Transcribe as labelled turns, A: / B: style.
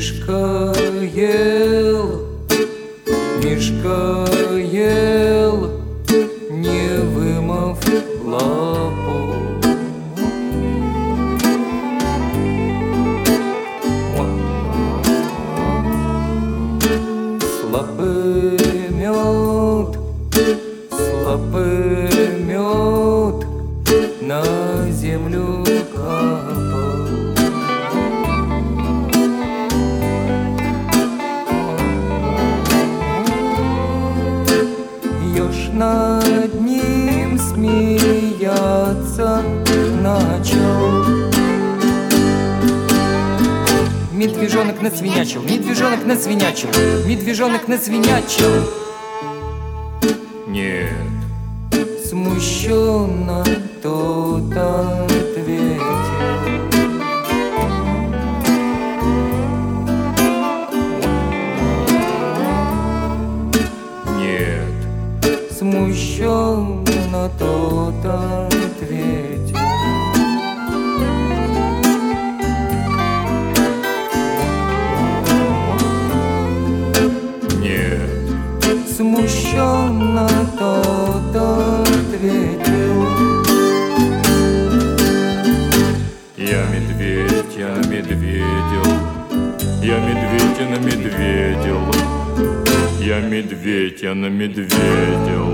A: Мишка ел, не вымыв лапу. Слабый мед на землю капал. Еж над ним смеяться начал. Медвежонок насвинячил, медвежонок насвинячил, медвежонок насвинячил. Нет, смущенно тот ответил. Нет, смущенно тот ответил. Смущенно тот ответил. Я медведь, я медведил, я медведь, я намедведил, я медведь, я намедведил.